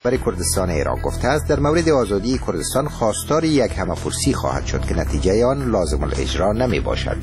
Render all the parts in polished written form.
برای کردستان عراق گفته است در مورد آزادی کردستان خواستار یک همه‌پرسی خواهد شد که نتیجه آن لازم الاجرا نمی باشد.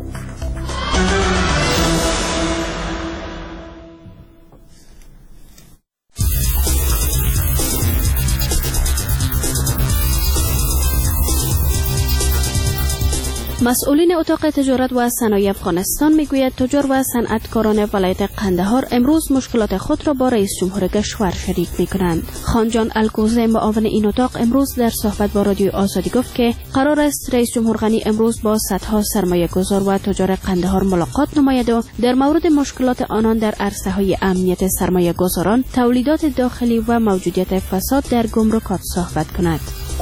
مسئولین اتاق تجارت و صنایع افغانستان میگوید تجار و صنعتکاران ولایت قندهار امروز مشکلات خود را با رئیس جمهور کشور شریک میکنند. خانجان الکوزه معاون این اتاق امروز در صحبت با رادیو آزادی گفت که قرار است رئیس جمهور غنی امروز با صدها سرمایه گذار و تجار قندهار ملاقات نماید و در مورد مشکلات آنان در عرصه‌های امنیت سرمایه گذاران، تولیدات داخلی و موجودیت فساد در گمرکات صحبت کند.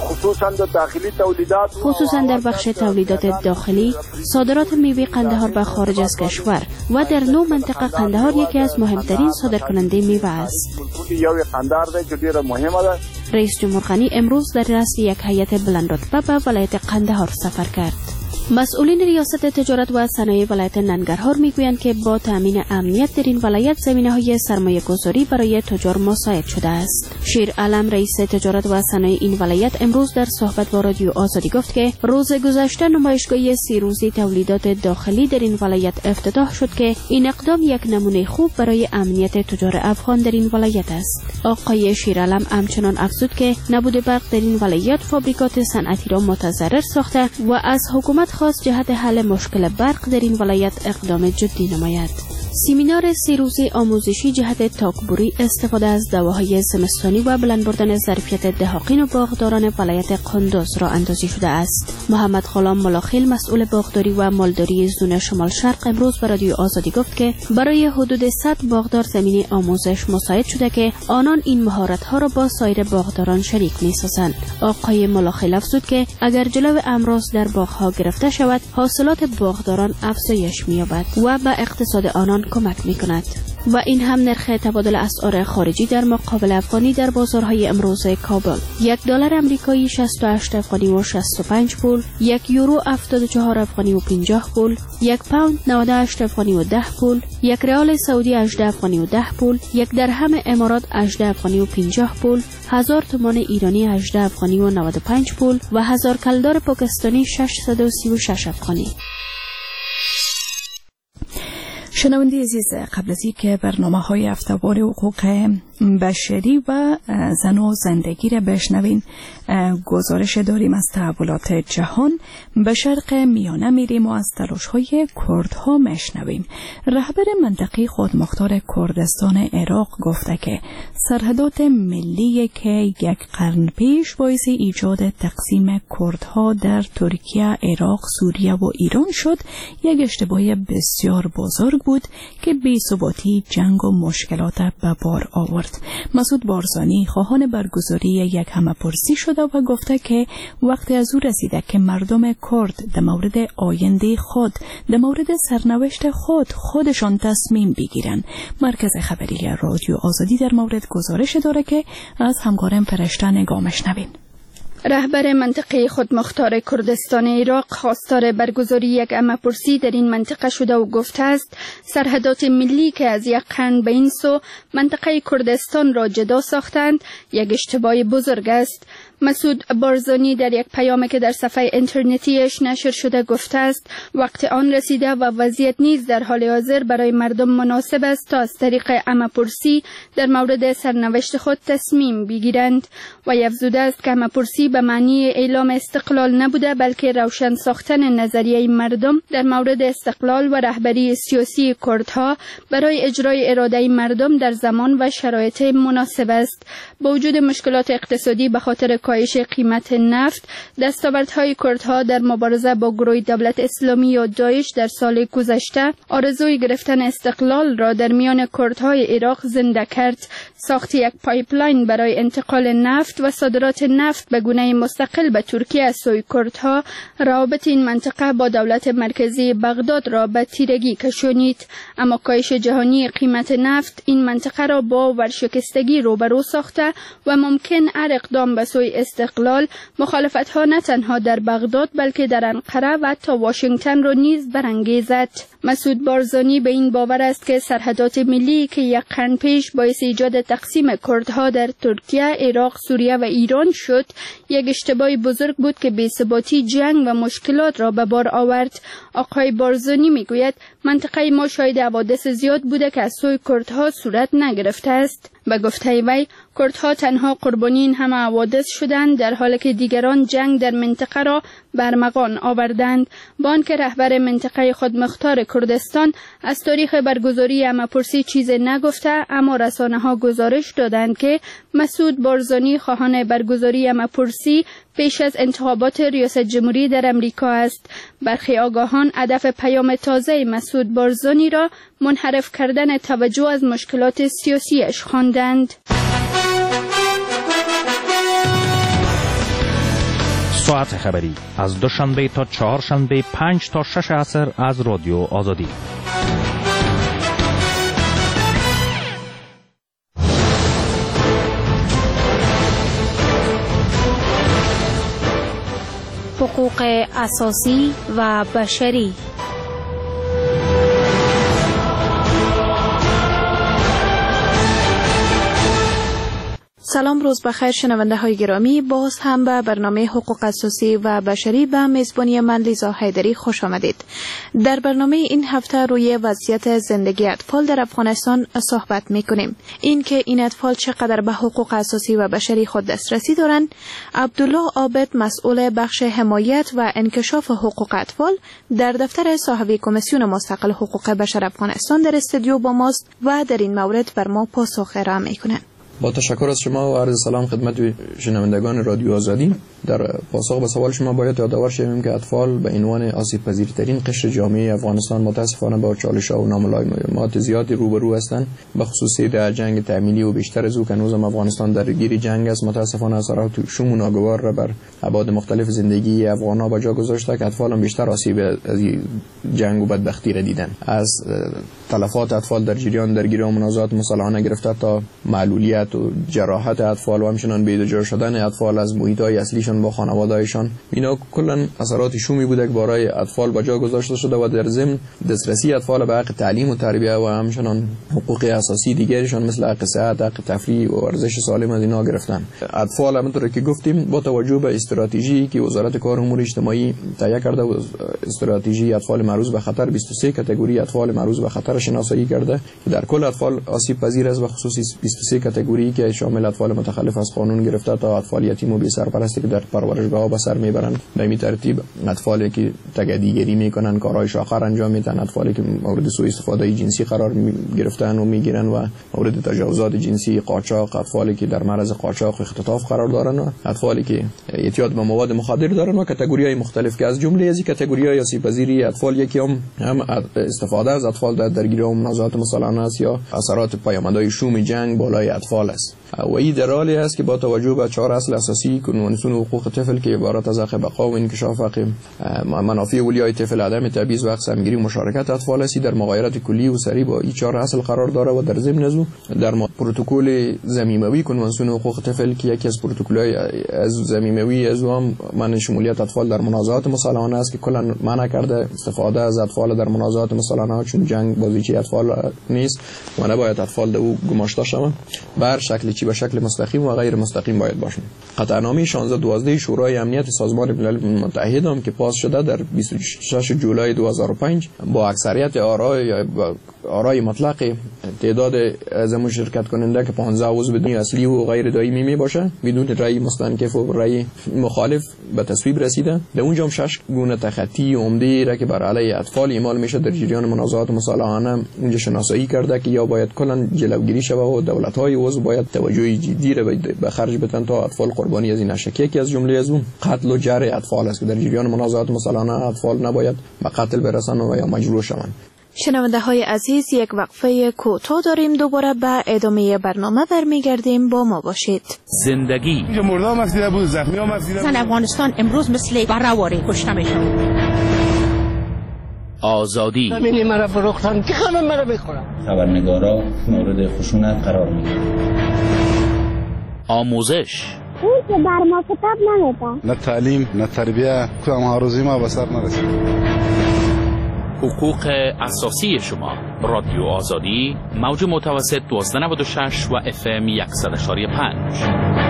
خصوصا در بخش تولیدات داخلی، صادرات میوه قندهار به خارج از کشور و در 9 منطقه قندهار یکی از مهمترین صادرکننده میوه است. رئیس جمهور غنی امروز در رأس یک هیئت بلند رتبه به ولایت قندهار سفر کرد. مسئولین ریاست تجارت و صنایع ولایت ننگرهار میگویند که با تامین امنیت در این ولایت زمینه‌های سرمایه‌گذاری برای تجار مساعد شده است. شیر علم رئیس تجارت و صنایع این ولایت امروز در صحبت با رادیو آزادی گفت که روز گذشته نمایشگاه 3 روزه تولیدات داخلی در این ولایت افتتاح شد که این اقدام یک نمونه خوب برای امنیت تجار افغان در این ولایت است. آقای شیر علم همچنان افزود که نبود برق در این ولایت فابریکات صنعتی را متضرر ساخته و از حکومت خواست جهت حل مشکل برق در این ولایت اقدام جدی نماید. سمینار 3 روزه آموزشی جهت تاکبوری استفاده از دواهای زمستانی و بلند بردن ظرفیت دهاقین و باغداران ولایت قندوز را اندازی شده است. محمد غلام ملاخیل مسئول باغداری و مالداری زون شمال شرق امروز به رادیو آزادی گفت که برای حدود 100 باغدار زمینی آموزش مساعد شده که آنان این مهارت‌ها را با سایر باغداران شریک می‌سازند. آقای ملاخیل افزود که اگر جلو امراض در باغ‌ها گرفته شود، حاصلات باغداران افزایش می‌یابد و به اقتصاد آنان کمک می‌کند. و این هم نرخ تبادل اسعار خارجی در مقابل افغانی در بازارهای امروز کابل: $1 آمریکایی 68 افغانی و 65 پول، $1 یورو 74 افغانی و 50 پول، $1 پوند 98 افغانی و 10 پول، $1 ریال سعودی 18 افغانی و 10 پول، $1 درهم امارات 18 افغانی و 50 پول، 1000 تومان ایرانی 18 افغانی و 95 پول و 1000 کلدار پاکستانی 636 افغانی. شنونده عزیز، قبل از اینکه برنامه‌های هفته‌وار حقوق بشری و زن و زندگی را بشنویم، گزارش داریم از تحولات جهان. به شرق میانه میریم و از تلاش‌های کردها میشنویم. رهبر منطقه خودمختار کردستان عراق گفته که سرحدات ملی که یک قرن پیش باعث ایجاد تقسیم کردها در ترکیه، عراق، سوریه و ایران شد، یک اشتباه بسیار بزرگ بود که بی‌ثباتی، جنگ و مشکلات به بار آورد. مسعود بارزانی خواهان برگزاری یک همه‌پرسی شده و گفته که وقت از او رسیده که مردم کرد در مورد آینده خود، در مورد سرنوشت خودشان تصمیم بگیرند. مرکز خبری رادیو آزادی در مورد گزارش داره که از همکارم فرشته نگاه میشنوین. رهبر منطقه خودمختار کردستان عراق خواستار برگزاری یک همه‌پرسی در این منطقه شده و گفته است سرحدات ملی که از یک قرن به این سو منطقه کردستان را جدا ساختند یک اشتباه بزرگ است. مسعود بارزانی در یک پیامی که در صفحه اینترنتیش نشر شده گفته است وقت آن رسیده و وضعیت نیز در حال حاضر برای مردم مناسب است تا از طریق همه‌پرسی در مورد سرنوشت خود تصمیم بگیرند و افزوده است که همه‌پرسی به معنی اعلام استقلال نبوده بلکه روشن ساختن نظریه مردم در مورد استقلال و رهبری سیاسی کردها برای اجرای اراده مردم در زمان و شرایط مناسب است. با وجود مشکلات اقتصادی به خاطر کاهش قیمت نفت، دستاوردهای کردها در مبارزه با گروه دولت اسلامی یا داعش در سال گذشته آرزوی گرفتن استقلال را در میان کردهای عراق زنده کرد. ساخت یک پایپلاین برای انتقال نفت و صادرات نفت به گونه مستقل به ترکیه از سوی کردها روابط این منطقه با دولت مرکزی بغداد را به تیرگی کشانید. اما کاهش جهانی قیمت نفت این منطقه را با ورشکستگی روبرو ساخته و ممکن هر اقدام به سوی استقلال مخالفت‌ها نه تنها در بغداد بلکه در انقره و تا واشنگتن را نیز برانگیزد. مسعود بارزانی به این باور است که سرحدات ملی که یک قرن پیش باعث ایجاد تقسیم کردها در ترکیه، عراق، سوریه و ایران شد، یک اشتباه بزرگ بود که بی‌ثباتی، جنگ و مشکلات را به بار آورد. آقای بارزانی میگوید منطقه ما شاهد حوادث زیاد بوده که از سوی کردها صورت نگرفته است. به گفته وی کردها تنها قربانی این همه حوادث شدند در حالی که دیگران جنگ در منطقه را برمغان آوردند. با آنکه رهبر منطقه خودمختار کردستان از تاریخ برگزاری همه‌پرسی چیزی نگفته، اما رسانه‌ها گزارش دادند که مسعود بارزانی خواهان برگزاری همه‌پرسی پیش از انتخابات ریاست جمهوری در امریکا است. برخی آگاهان هدف پیام تازه مسعود بارزانی را منحرف کردن توجه از مشکلات سیاسیش خواندند. ساعت خبری از دوشنبه تا چهارشنبه 5 تا 6 عصر از رادیو آزادی. حقوق اساسی و بشری. سلام، روز بخیر شنونده های گرامی. باز هم به برنامه حقوق اساسی و بشری به میزبانی من لیزا حیدری خوش آمدید. در برنامه این هفته روی وضعیت زندگی اطفال در افغانستان صحبت می کنیم. این که این اطفال چقدر به حقوق اساسی و بشری خود دسترسی دارند، عبدالله عابد مسئول بخش حمایت و انکشاف حقوق اطفال در دفتر صاحب کمیسیون مستقل حقوق بشر افغانستان در استودیو با ماست و در این مورد بر ما پاسخ ارائه می کنند. با تشکر از شما و عرض سلام خدمت شنوندگان رادیو آزادی. در پاسخ به سوال شما باید یادآور شویم که اطفال به عنوان آسیب پذیرترین قشر جامعه افغانستان متاسفانه با چالش‌ها و ناملایمات زیادی روبرو هستند، به خصوص در جنگ تأمیلی و بیشتر از او که هنوزم افغانستان درگیر جنگ است. متاسفانه اثرات شوم و ناگوار را بر ابعاد مختلف زندگی افغان‌ها با جا گذاشته که اطفال هم بیشتر آسیب از جنگ و بدبختی را دیدند. از تلفات اطفال در جریان درگیری و منازعات مسلحانه گرفته تا معلولیت و جراحت اطفال و همچنان بی‌دجا شدن اطفال از محیط‌های اصلیشان با خانواده‌هایشان، اینا کلاً اثرات شومی بوده که برای اطفال با جا گذاشته شده و در ضمن دسترسی اطفال به حق تعلیم و تربیت و همچنان حقوق اساسی دیگرشان مثل حق صحت، حق تفریح و ورزش سالم از اینا گرفتن. اطفال همونطور که گفتیم با توجه به استراتژی که وزارت کار و امور اجتماعی تهیه کرده و استراتژی اطفال معرض به خطر 23 کاتگوری اطفال معرض به خطر شناسایی کرده که در کل اطفال آسیب پذیر است و خصوصی 23 کاتگوری که شامل اطفال متخلف از قانون گرفته تا اطفال یتیم و بی سرپرستی که در پرورشگاه‌ها به سر میبرند. به این ترتیب اطفالی که تگدیگری میکنن، کارهای شاخر انجام میدن، اطفالی که مورد سوء استفاده جنسی قرار گرفتن و میگیرن و مورد تجاوزات جنسی، قاچاق، اطفالی که در معرض قاچاق و اختطاف قرار دارن و اطفالی که اعتیاد به مواد مخدر دارن و کاتگوری‌های مختلف که از جمله از این کاتگوری‌های آسیب پذیری اطفال یکی هم استفاده از اطفال در درگیری و منازعات مسلحانه است یا اثرات پیامدهای شوم جنگ بالای اطفال است. و این در حالی است که با توجه به 4 اصل اساسی کنوانسیون حقوق طفل که عبارت از حق بقا و انکشاف حق منافع اولیای طفل، عدم تبعیض و حق سهمگیری و مشارکت اطفال است، در مغایرت کلی و سری با این 4 اصل قرار داره و در ضمن از او در پروتکل ضمیموی کنوانسیون حقوق طفل که یکی از پروتکل‌های از ضمیموی از هم منع شمولیت اطفال در منازعات مسلحانه است که کلا منع کرده استفاده از اطفال در منازعات مسلحانه، چون جنگ بازیچه اطفال نیست و نباید اطفال در او گماشته شوند، بر شکل چی به شکل مستقیم و غیر مستقیم باید باشند. قطعنامه 1612 شورای امنیت سازمان ملل متحد هم که پاس شده در 26 جولای 2005 با اکثریت آرای مطلق تعداد از شرکت کننده که 15 عضو بدون اصلی و غیر دائمی می باشه بدون رأی مستنکف و رأی مخالف به تصویب رسیده. در اونجا هم 6 گونه تخطی عمده را که بر علیه اطفال اعمال میشه در جریان منازعات مسلحانه اونجا شناسایی کرده که یا باید کلا جلوگیری شود و دولت‌های عضو باید توجه جدی را به خرج بدن تا اطفال قربانی از این نشه. که از جمله از اون قتل و جرح اطفال است که در جریان منازعات مسلحانه اطفال نباید به قتل برسند و یا مجروح شوند. شنونده های عزیز، یک وقفه کوتاه داریم، دوباره به ادامه برنامه برمیگردیم، با ما باشید. زندگی مردم مسیده بود، زخمی ها مسیده بود. افغانستان امروز مثل برهواری کشته میشن. آزادی همینی مرا فروختن که همه مرا بخورم. خبرنگارا مورد خشونت قرار میگیرند. آموزش اون که بر ما کتاب نمیده. نه تعلیم نه تربیه، کدام هاروزی ما به سر نرسید. حقوق اساسی شما. رادیو آزادی، موج متوسط 1296 و FM 100.5.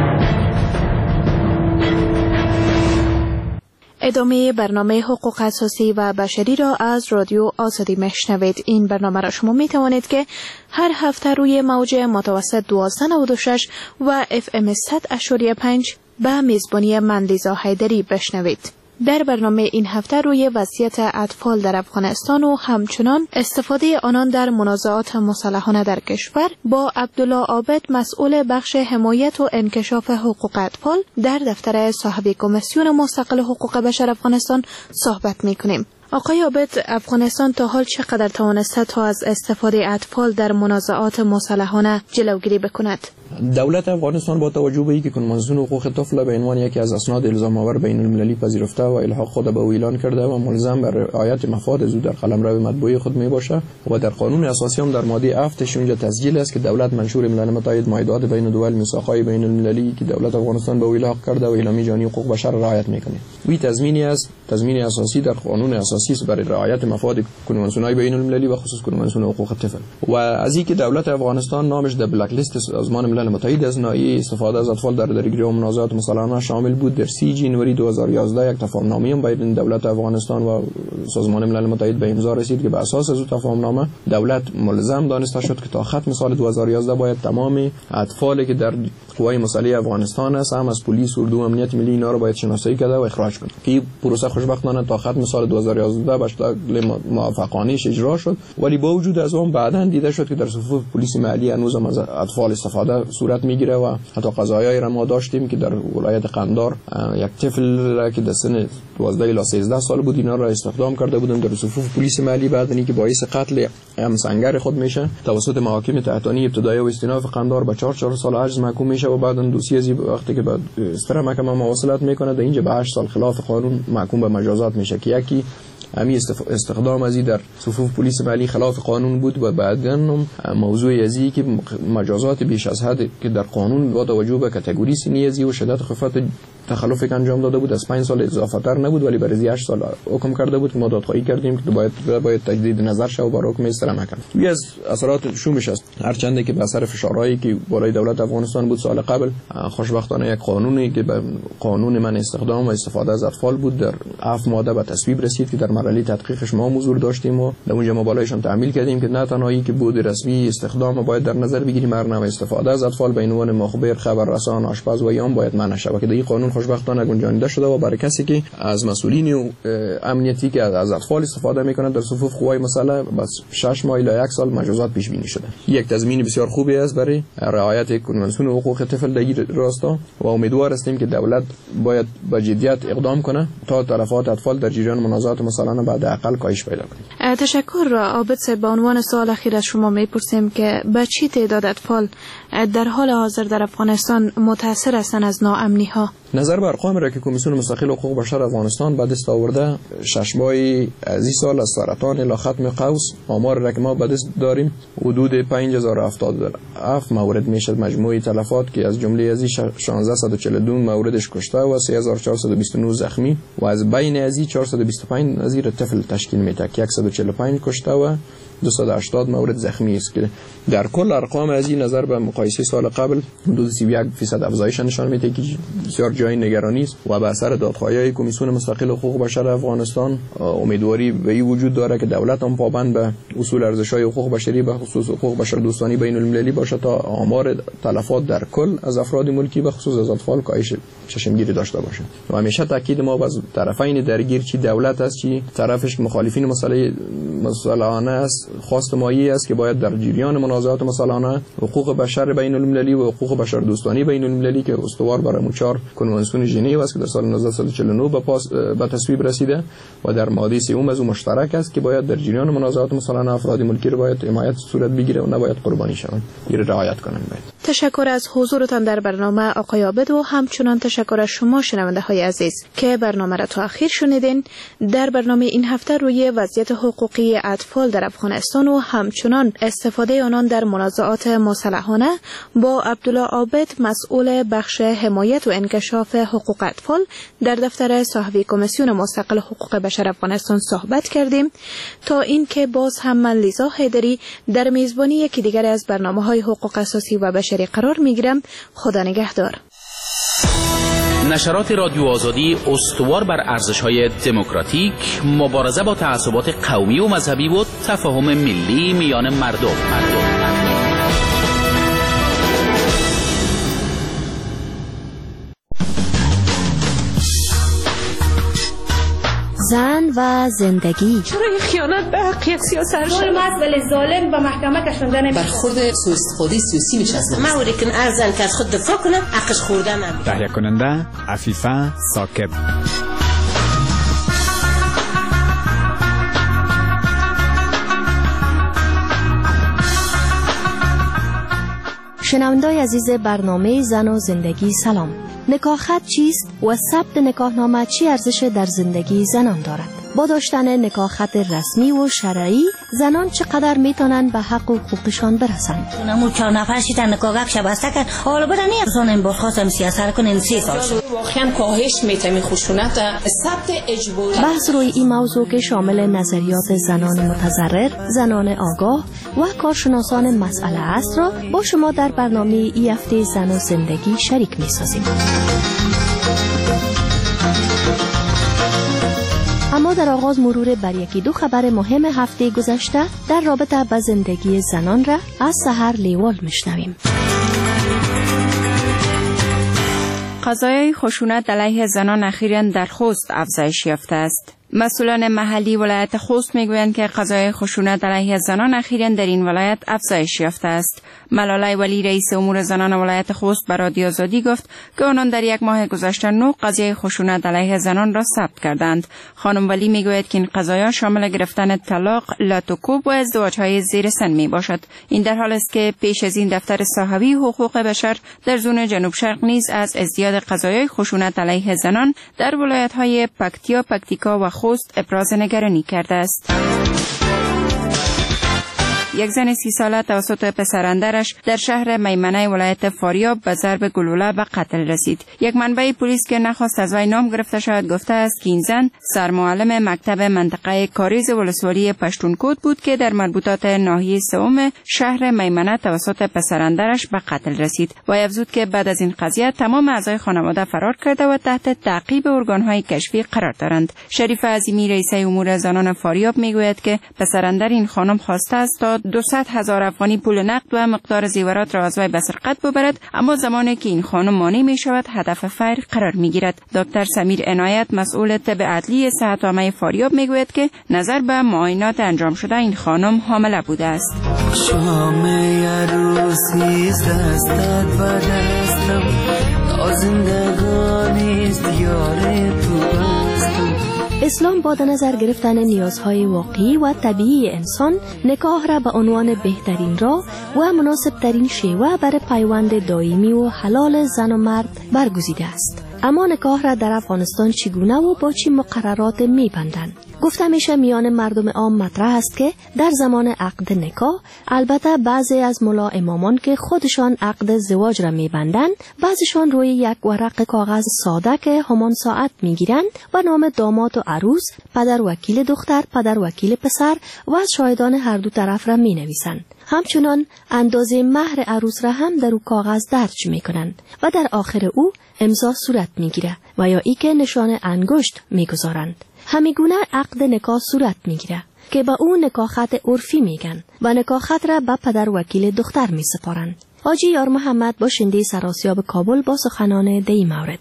ادامه برنامه حقوق اساسی و بشری را از رادیو آزادی میشنوید. این برنامه را شما می توانید که هر هفته روی موج متوسط 1296 و FM 100.5 به میزبانی من لیزا حیدری بشنوید. در برنامه این هفته روی وضعیت اطفال در افغانستان و همچنان استفاده آنان در منازعات مسلحانه در کشور با عبدالله عابد، مسئول بخش حمایت و انکشاف حقوق اطفال در دفتر صاحب کمیسیون مستقل حقوق بشر افغانستان صحبت می‌کنیم. آقای عابد، افغانستان تا حال چقدر توانسته تا از استفاده اطفال در منازعات مسلحانه جلوگیری بکند؟ دولت افغانستان با توجه به اینکه کنوانسیون حقوق طفل به عنوان یکی از اسناد الزام آور بین المللی پذیرفته و الحاق خود به او اعلان کرده و ملزم بر رعایت مفاد او در قلمرو مطبوعی خود می باشه و در قانون اساسی هم در ماده 7 اونجا تسجیل است که دولت منشور ملل متحد معاهدات بین الدول میثاقهای بین المللی که دولت افغانستان به او الحاق کرده و اعلامیه جهانی حقوق بشر رعایت میکنه. وی تضمینی است، تضمین اساسی در قانون اساسی است برای رعایت مفاد کنوانسیون‌های بین المللی و خصوص کنوانسیون حقوق طفل. و از اینکه دولت افغانستان نامش در بلک لیست سازمان ملل متحد از ناحیه استفاده از اطفال در درگیری و منازعات مسلحانه شامل بود، در 30 جنوری 2011 یک تفاهم‌نامه بین دولت افغانستان و سازمان ملل متحد به امضا رسید که بر اساس از تفاهم‌نامه دولت ملزم دانسته شد که تا ختم سال 2011 باید تمام اطفالی که در قوای مسلح افغانستان است، هم از پلیس، اردو، امنیت ملی، اینا رو باید شناسایی کرده و اخراج کنه. که پروسه خوشبختانه تا ختم سال 2011 به شکل موفقانه اجرا شد، ولی با وجود از اون بعداً دیده شد که در صفوف پلیس محلی هنوز هم از اطفال استفاده صورت میگیره و حتی قضایایی را ما داشتیم که در ولایت قندار یک طفل که در سن 12 الی 13 سال بود اینا را استخدام کرده بودن در صفوف پلیس محلی، بعد اینکه باعث قتل همسنگر خود میشه توسط محاکم تحتانی ابتدایی و استیناف قندار به 4 سال حبس محکوم میشه و بعداً دوسیه وقتی که بعد استرا محکمه مواصلت میکنه در اینجا به 8 سال خلاف قانون محکوم به مجازات میشه که یکی همین استخدام ازی در صفوف پلیس محلی خلاف قانون بود و بعداً موضوع ازی که مجازات بیش از حد که در قانون با توجه به کاتگوری سنی ازی و شدت خفت تخلف که انجام داده بود از 5 سال اضافه تر نبود، ولی برای 8 سال حکم کرده بود که ما دادخواهی کردیم که باید تجدید نظر شه و با حکم استرا محکمه. یکی از اثرات شومش است، هرچند که به اثر فشارهایی که بالای دولت افغانستان بود سال قبل، خوشبختانه یک قانونی که به قانون من استخدام و استفاده از اطفال بود در 7 ماده به تصویب رسید که در مرحله تحقیقش ما حضور داشتیم و در اونجا ما بالایشان تعمیل کردیم که نه تنهایی که بود رسمی استخدام باید در نظر بگیریم، برنامه استفاده از اطفال به عنوان مخبر، خبررسان، آشپز و ایام باید منع شه که این قانون خوشبختانه گنجانیده شده و برای کسی که از مسئولین امنیتی که از اطفال استفاده میکنند در صفوف قوای مسلح بس 6 ماه الی 1 سال مجازات پیش بینی شده. یک تضمین بسیار خوبی است برای رعایت کنوانسیون حقوق طفل در این راستا و امیدوار هستیم که دولت باید با جدیت اقدام کنه تا تلفات اطفال در جریان منازعات مسلحانه بعد اقل کاهش پیدا کنه. تشکر عابد صاحب. به عنوان سوال اخیر از شما میپرسیم که به چی تعداد اطفال در حال حاضر در افغانستان متاثر هستند از ناامنی ها؟ نظر بر ارقام را که کمیسیون مستقل حقوق بشر افغانستان به دست آورده 6 ماه از این سال از سرطان الی ختم قوس آمار را که ما به دست داریم حدود 5077 مورد میشه مجموعی تلفات که از جمله از 1642 موردش کشته و 3429 زخمی و از بین از 425 نظیر طفل تشکیل میده که 145 کشته و 280 مورد زخمی است که در کل ارقام از این نظر به مقایسه سال قبل حدود 31% افزایش نشان میده که بسیار جای نگرانی است و به اثر دادخواهی کمیسیون مستقل حقوق بشر افغانستان امیدواری به این وجود داره که دولت هم پابند به اصول ارزش‌های حقوق بشری به خصوص حقوق بشر دوستانه بین المللی باشه تا آمار تلفات در کل از افراد ملکی به خصوص از اطفال کاهش چشمگیری داشته باشه و همیشه تاکید ما از طرفین درگیر چی دولت است چی طرفش مخالفین مسلحانه است خواست مایی است که باید در جریان منازعات مسلحانه حقوق بشر بین المللی و حقوق بشر دوستانه بین المللی که استوار برای مچار کنوانسیون ژنو است که در سال 1949 به تصویب رسیده و در ماده 3 از اون مشترک است که باید در جریان منازعات مسلحانه افراد ملکی رو باید حمایت صورت بگیره و نباید قربانی شوند. این رعایت کنند. باید. تشکر از حضورتان در برنامه آقای عابد و همچنان تشکر از شما شنونده های عزیز که برنامه را تا آخر شنیدین. در برنامه این هفته روی وضعیت حقوقی اطفال در افغانستان و همچنان استفاده آنان در منازعات مسلحانه با عبدالله عابد مسئول بخش حمایت و انکشاف حقوق اطفال در دفتر صاحب کمیسیون مستقل حقوق بشر افغانستان صحبت کردیم تا اینکه باز هم من لیزا حیدری در میزبانی یکی دیگر از برنامه‌های حقوق اساسی و بشری قرار میگیرم. خدا نگهدار. نشرات رادیو آزادی استوار بر ارزش‌های دموکراتیک، مبارزه با تعصبات قومی و مذهبی و تفاهم ملی میان مردم. زن و زندگی. چرا خیانت به حق یک سیاست ظلم است ولی ظالم به محکمه کشانده نمیشه. برخورد سوءاستفاده سیاسی میشه از ما ورکن ارزن که از خود دفاع کنه حقش خورده نمیشه. تهیه کننده عفیفه ثاقب. شنوندای عزیز برنامه زن و زندگی سلام. نکاحخط چیست و ثبت نکاحنامه چی ارزش در زندگی زنان دارد؟ با داشتن نکاحخط رسمی و شرعی زنان چقدر میتونن به حق و حقوقشان برسند؟ نمو 4 نفر شیطان نکاحک شبسته کن حالا بدن زن این برخواستم سیاست کنن 3 سال واقعا کاهش میتمی خشونت ثبت اجباری. بحث روی این موضوع که شامل نظریات زنان متضرر، زنان آگاه و کارشناسان مسئله است را با شما در برنامه این هفته زن و زندگی شریک میسازیم. اما در آغاز مرور بر یکی دو خبر مهم هفته گذشته در رابطه با زندگی زنان را از سحر لیوال میشنویم. قضایای خشونت علیه زنان اخیراً در خوست افزایش یافته است. مسئولان محلی ولایت خوست میگویند که قضایای خشونت علیه زنان اخیراً در این ولایت افزایش یافته است. ملاله ولی رئیس امور زنان ولایت خوست به رادیو آزادی گفت که آنان در یک ماه گذشته 9 قضیه خشونت علیه زنان را ثبت کردند. خانم ولی میگوید که این قضایا شامل گرفتن طلاق، لاتوکوب و ازدواج‌های زیر سن میباشد. این در حالی است که پیش از این دفتر صاحبی حقوق بشر در زون جنوب شرق نیز از ازدیاد قضایای خشونت علیه زنان در ولایت‌های پکتیا، پکتیکا و خوست ابراز نگرانی کرده است. یک زن 30 ساله توسط پسراندرش در شهر میمنه ولایت فاریاب به ضرب گلوله به قتل رسید. یک منبع پلیس که نخواست از وی نام گرفته شود گفته است که این زن سرمعلم مکتب منطقه کاریز ولسوالی پشتونکوت بود که در مربوطات ناحیه سوم شهر میمنه توسط پسراندرش به قتل رسید. وی افزود که بعد از این قضیه تمام اعضای خانواده فرار کرده و تحت تعقیب ارگان‌های کشفی قرار دارند. شریف عظیمی رئیس امور زنان فاریاب میگوید که پسراندر این خانم خواسته است تا 200,000 افغانی پول نقد و مقدار زیورات را از وی به سرقت ببرد، اما زمانی که این خانم مانع می شود هدف فیر قرار می گیرد. دکتر سمیر عنایت مسئول طب عدلی صحت عامه فاریاب می گوید که نظر به معاینات انجام شده این خانم حامله بوده است. شام عروسی دستت و دستم زندگانی است یار تو. اسلام با در نظر گرفتن نیازهای واقعی و طبیعی انسان نکاح را به عنوان بهترین راه و مناسب ترین شیوه برای پیوند دائمی و حلال زن و مرد برگزیده است. اما نکاح را در افغانستان چگونه و با چه مقررات می‌بندند؟ گفته میشه میان مردم عام مطرح است که در زمان عقد نکاح البته بعضی از ملا امامان که خودشان عقد زواج را میبندند بعضیشان روی یک ورق کاغذ ساده که همان ساعت میگیرند و نام داماد و عروس، پدر وکیل دختر، پدر وکیل پسر و شاهدان هر دو طرف را مینویسند. همچنان اندازه مهر عروس را هم در او کاغذ درج میکنند و در آخر او امضا صورت میگیره و یا ای که نشان انگشت میگذارند. همیگونه عقد نکاح صورت میگیره که با او نکاحخط عرفی میگن و نکاحخط را به پدر وکیل دختر میسپارند. حاجی یار محمد باشنده سراسیاب کابل با سخنان دی مورد.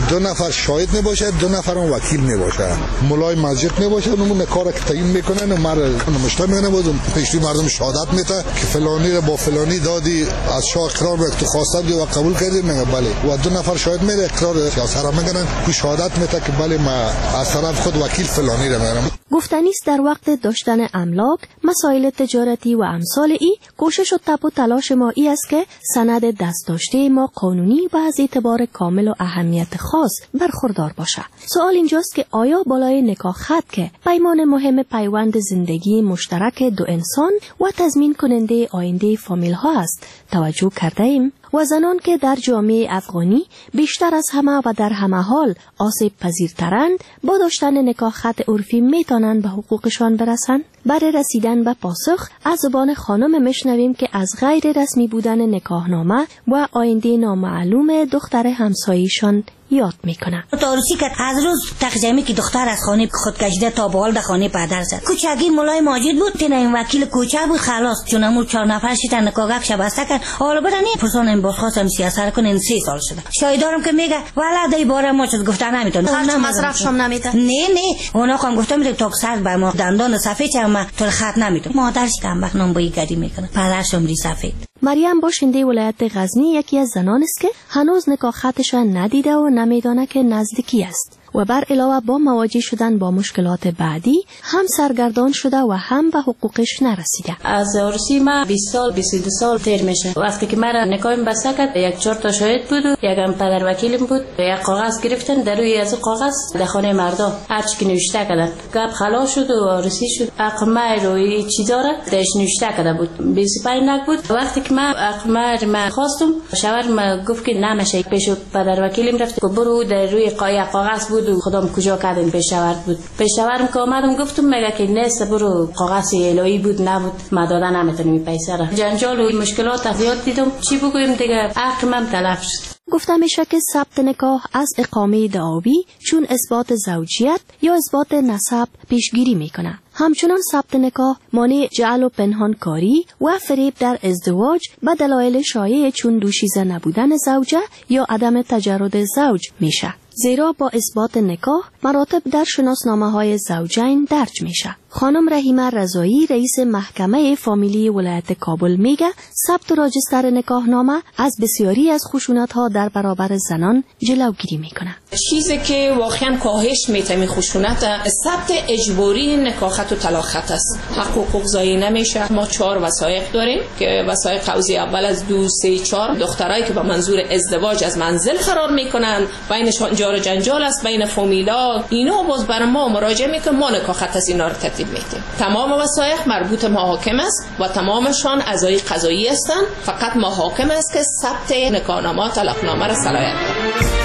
2 نفر شاهد میباشه، 2 نفر هم وکیل میباشه. مولای مسجد میباشه، اون کار که تعیین میکنن و مشتاق میکنه بازم پیشوی مردم شهادت میده که فلانی رو با فلانی دادی، از شاه اقرار به تو خواستم دی و قبول کردی. میگه بله، و 2 نفر شاهد میده اقرار سیاست را میکنن که شهادت میده که بله ما از طرف خود وکیل فلانی رو میگم. گفتنی است در وقت داشتن املاک، مسائل تجارتی و امثال ای، کوشش و تب و تلاش ما ای است که سند دست داشته ما قانونی و از اعتبار کامل و اهمیت خاص برخوردار باشه. سوال اینجاست که آیا بالای نکاح خط که پیمان مهم پیوند زندگی مشترک دو انسان و تضمین کننده آینده فامیل ها است توجه کرده ایم؟ و زنان که در جامعه افغانی بیشتر از همه و در همه حال آسیب پذیرترند با داشتن نکاح خط عرفی میتونند به حقوقشان برسند؟ برای رسیدن به پاسخ از زبان خانم میشنویم که از غیر رسمی بودن نکاحنامه و آینده نامعلوم دختر همسایه‌شان یاد میکنه. تاروسی که از روز تقجمی که دختر از خانه خود کشیده تا به حال در خانه پدر زد. کوچگی مولای ماجد بود، تنین وکیل کوچه بود، خلاص چون امور 4 نفر شیتن نکاغک شبسته کن. حالا بدن پرسان بازخواستم سیاست کنن 3 سال شده. شایدارم که میگه ولد ای باره ما چیز گفتن نمیتونه. خرج مصرف شام نمیده. نه اونا هم گفتم میگه تا سر به ما دندان سفید ما تو خط نمیتونه. مادرش کم وقت نام بایی گری میکنه. پدرشم ری سفید. مریم باشنده ولایت غزنی یکی از زنان است که هنوز نکاح خطش ندیده و نمیدانه که نزدیکی است و بر علاوه با مواجه شدن با مشکلات بعدی هم سرگردان شده و هم به حقوقش نرسیده. از عروسی ما 20 سال 22 سال تیر میشه. وقتی که مرا نکاحم بسته کرد 4 تا شاهد بود و یکم پدر وکیلم بود. یک کاغذ گرفتن، در روی از کاغذ در خانه مردم هر چی که نوشته کردن گپ خلاص شد و عروسی شد. اقمه روی چیزا را درش نوشته کرده بود 25 نک بود. وقتی که من اقمه ما خواستم شوهرم گفت که نمیشه. پیش پدر وکیلم رفت برو در روی کاغذ بود و خودم کجا کردن پیشاور بود. پیشاورم که آمدم گفتم میگه که نیست، برو کاغذ الهی بود نبود ما دادن نمیتونیم پیسه را. جنجال و مشکلات زیاد دیدم، چی بگویم دیگه عقلم تلف شد. گفته میشه که ثبت نکاح از اقامه دعاوی چون اثبات زوجیت یا اثبات نسب پیشگیری میکنه. همچنان ثبت نکاح مانع جعل و پنهان کاری و فریب در ازدواج به دلایل شایع چون دوشیزه نبودن زوجه یا عدم تجرد زوج میشه. زیرا با اثبات نکاح مراتب در شناسنامه‌های زوجین درج میشه. خانم رحیمه رضایی رئیس محکمه فامیلی ولایت کابل میگه ثبت راجستر نکاحنامه از بسیاری از خشونت‌ها در برابر زنان جلوگیری میکنه. چیزی که واقعا کاهش میتونه خشونت ثبت اجباری نکاح خط و طلاق خط است. حقوق ضایع نمیشه. ما 4 وثایق داریم که وثایق قوزی اول از 2 3 4 دخترایی که با منظور ازدواج از منزل فرار میکنن، بینشان جار و جنجال است بین فامیلا، اینا باز بر ما مراجعه میکنن، ما نکاح خط از اینا رو ترتیب میدیم. تمام وثایق مربوط محاکم است و تمامشان اعضای قضایی هستند. فقط محاکم است که ثبت نکاحنامه طلاقنامه را صلاحیت دارد.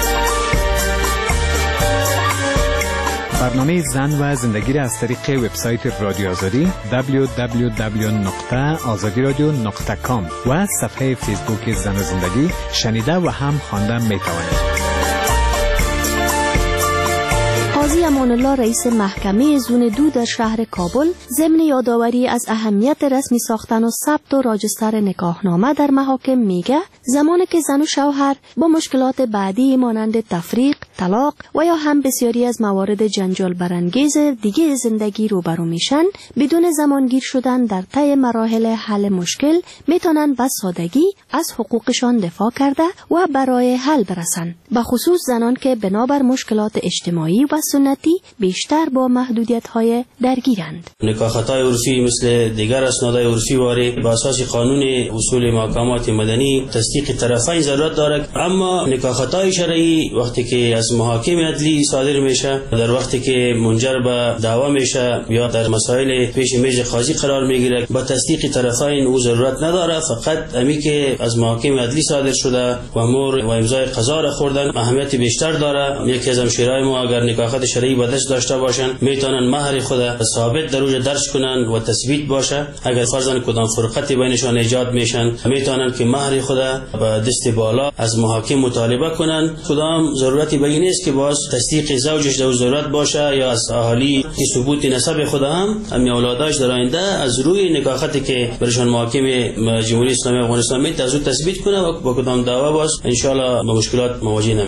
برنامه زن و زندگی را از طریق وبسایت رادیو آزادی www.azadiradio.com و صفحه فیسبوک زن و زندگی شنیده و هم خواندن میتوانید. قاضی امان الله رئیس محکمه زون 2 در شهر کابل ضمن یادآوری از اهمیت رسمی ساختن و ثبت و راجستر نکاحنامه در محاکم میگه زمانی که زن و شوهر با مشکلات بعدی مانند تفریق، طلاق و یا هم بسیاری از موارد جنجال برانگیز دیگه زندگی روبرو میشن، بدون زمانگیر شدن در طی مراحل حل مشکل میتونن به سادگی از حقوقشان دفاع کرده و برای حل برسن. به خصوص زنان که بنابر مشکلات اجتماعی و سنتی بیشتر با محدودیت‌های درگیرند. نکاح خطای عرفی مثل دیگر اسنادهای عرفی واری با اساس قانون اصول محاکمات مدنی تصدیق طرفین ضرورت دارد، اما نکاح خطای شرعی وقتی که از محاکم عدلی صادر میشه، در وقتی که منجر به دعوا میشه یا در مسائل پیش میز قاضی قرار میگیره، با تصدیق طرفین او ضرورت نداره. فقط امی که از محاکم عدلی صادر شده و امور و امضای قضا را خوردن اهمیت بیشتر داره. یکی از همشیرای ما اگر نکاح خط شرعی با دست داشته باشن میتونن مهر خود ثابت در اوج درج کنن و تثبیت باشه. اگر فرضاً کدام فرقتی بینشان ایجاد میشن میتونن که مهر خود با دست بالا از محاکم مطالبه کنن. کدام ضرورتی به این نیست که باز تصدیق زوجش در ضرورت باشه یا از اهالی که ثبوت نسب خود هم اولاداش در آینده از روی نکاح خطی که برشان محاکم جمهوری اسلامی افغانستان میتونه تثبیت کنه و با کدام دعوا باز ان شاء الله با مشکلات مواجه نمیشن.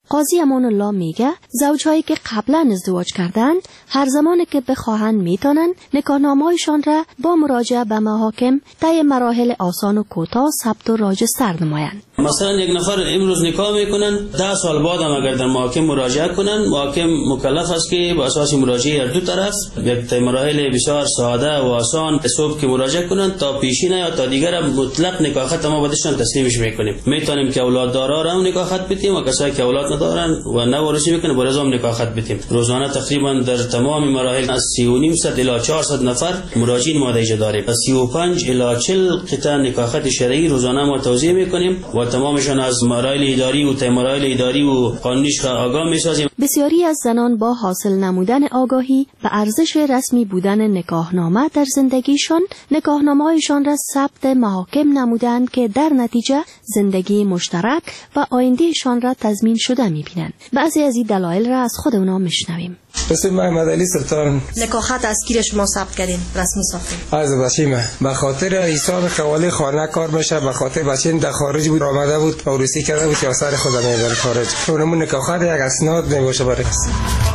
قاضی امان الله میگه زوجهایی که قبلا ازدواج کردند هر زمانی که بخواهند میتونن نکاحنامه‌هایشان را با مراجعه به محاکم طی مراحل آسان و کوتاه ثبت و راجستر نمایند. مثلا یک نفر امروز نکاح میکنن 10 سال بعد هم اگر در محاکم مراجعه کنن، محاکم مکلف است که با اساس مراجعه هر دو طرف یک مراحل بسیار ساده و آسان صبح که مراجعه کنن تا پیشینه یا تا دیگر مطلق نکاح ختم ما بعدشان تسلیمش میکنیم. میتونیم که اولاد دارا را هم نکاح ختم بدیم و کسایی که اولاد ندارن و نوارثی میکنه با رضا نکاح ختم بدیم. روزانه تقریبا در تمام مراحل از 3500 الی 400 نفر مراجعین ماده‌ای داریم. از 35 الی 40 قطعه نکاح ختم شرعی روزانه ما توزیع میکنیم و تمامشان از مراحل اداری و مراحل اداری و قانونیش آگاه میسازیم. بسیاری از زنان با حاصل نمودن آگاهی به ارزش رسمی بودن نکاحنامه در زندگیشان نکاحنامه‌هایشان را ثبت محاکم نمودند که در نتیجه زندگی مشترک و آیندهشان را تضمین شده می‌بینند. بعضی از این دلایل را از خود اونا میشنویم. اسم محمد علی سلطان. نکاح خط از کی شما ثبت کردین رسمی ساختین؟ از بچه‌م به خاطر حساب قوالی خانه کار میشه، به خاطر بچه‌م در خارج بود آمده بود عروسی کرده بود که اثر خودم در خارج. اونمون نکاح خط یک اسناد نمیشه برای کسی.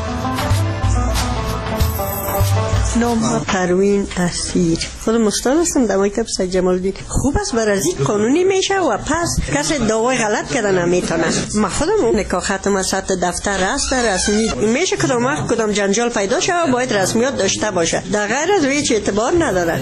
نام پروین اسیر، خود مستاد هستم در مکتب سید جمال الدین. خوب است برازی قانونی میشه و پس کسی دعوای غلط کردن نمیتونه. ما خودم نکاح ختم از سطح دفتر است رسمی میشه کدام جنجال پیدا شه باید رسمیات داشته باشه، در غیر از هیچ اعتبار نداره.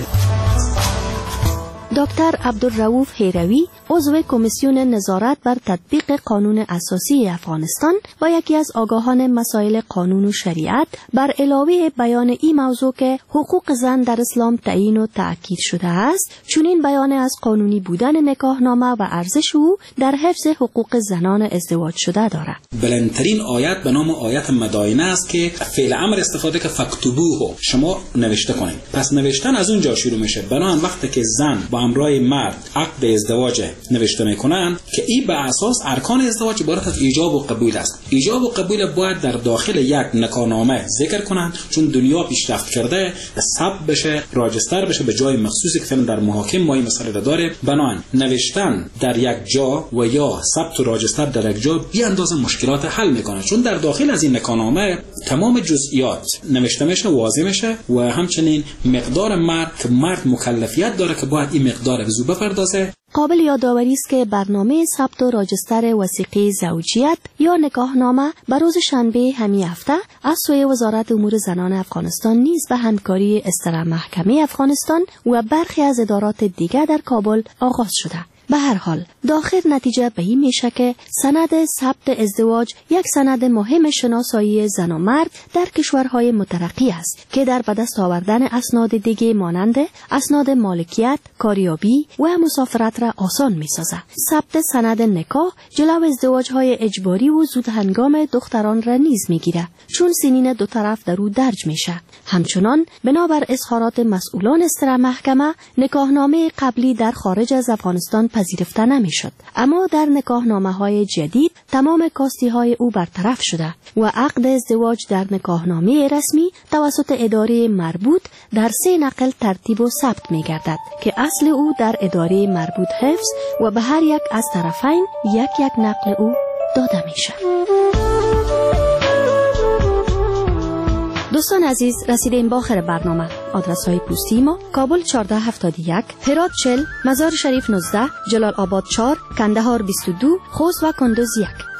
دکتر عبدالرؤوف هیروی عضو کمیسیون نظارت بر تطبیق قانون اساسی افغانستان و یکی از آگاهان مسائل قانون و شریعت بر علاوه بیان این موضوع که حقوق زن در اسلام تعیین و تأکید شده است، چنین بیان از قانونی بودن نکاحنامه و ارزش او در حفظ حقوق زنان ازدواج شده دارد. بلندترین آیت به نام آیت مداینه است که فعل امر استفاده که فکتبوه، شما نوشته کنید. پس نوشتن از اونجا شروع میشه. بنابراین وقتی که زن با همراه مرد عقد ازدواج نوشته میکنن که این به اساس ارکان ازدواج عبارت از ایجاب و قبول است. ایجاب و قبول باید در داخل یک نکاحنامه ذکر کنن، چون دنیا پیشرفت کرده ثبت بشه، راجستر بشه به جای مخصوصی که فعلا در محاکم ما این مسئله را داره. بنابراین نوشتن در یک جا و یا ثبت و راجستر در یک جا بی اندازه مشکلات حل میکنه، چون در داخل از این نکاحنامه تمام جزئیات نوشته میشه، واضح میشه و همچنین مقدار مرد که مرد مکلفیت داره که باید این مقدار وضو بپردازه. قابل یادآوری است که برنامه ثبت و راجستر وثیقه زوجیت یا نکاحنامه بر روز شنبه همین هفته از سوی وزارت امور زنان افغانستان نیز به همکاری استرا محکمه افغانستان و برخی از ادارات دیگر در کابل آغاز شده. به هر حال داخل نتیجه به این میشه که سند ثبت ازدواج یک سند مهم شناسایی زن و مرد در کشورهای مترقی است که در به دست آوردن اسناد دیگه مانند اسناد مالکیت، کاریابی و مسافرت را آسان میسازد. ثبت سند نکاح جلو ازدواج‌های اجباری و زود هنگام دختران را نیز میگیره، چون سنین دو طرف در او درج میشه. همچنان بنابر اظهارات مسئولان استرا محکمه نکاحنامه قبلی در خارج از افغانستان پذیرفته نمیشد، اما در نکاحنامه‌های جدید تمام کاستی‌های او برطرف شده و عقد ازدواج در نکاحنامه رسمی توسط اداره مربوط در 3 نقل ترتیب و ثبت می‌گردد که اصل او در اداره مربوط حفظ و به هر یک از طرفین یک نقل او داده میشه. دوستان عزیز، رسیدیم به آخر برنامه. آدرس های پستی ما: کابل 1471، هرات 40، مزار شریف 19، جلال آباد 4، کندهار 22، خوست و کندوز 1.